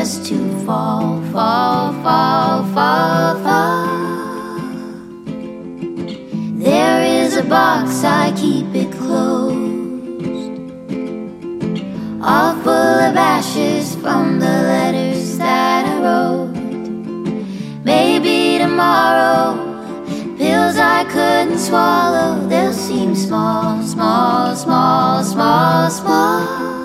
just to fall, fall, fall, fall, fall. There is a box, I keep it closed, all full of ashes from the letters that I wrote. Maybe tomorrow, pills I couldn't swallow, they'll seem small, small, small, small, small.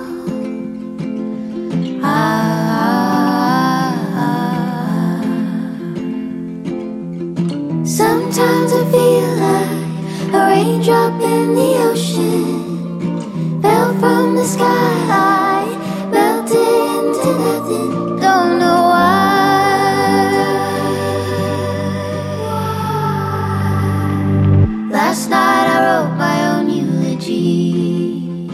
Sometimes I feel like a raindrop in the ocean fell from the sky, melted into nothing, don't know why. Last night I wrote my own eulogy.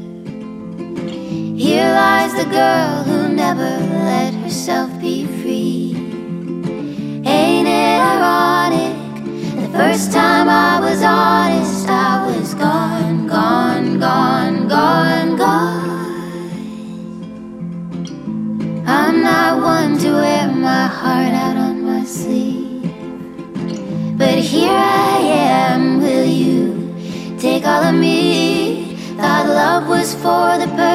Here lies the girl who never let herself be free. Ain't it ironic? The first time I was honest, I was gone, gone, gone, gone, gone. I'm not one to wear my heart out on my sleeve, but here I am, will you take all of me? Thought love was for the person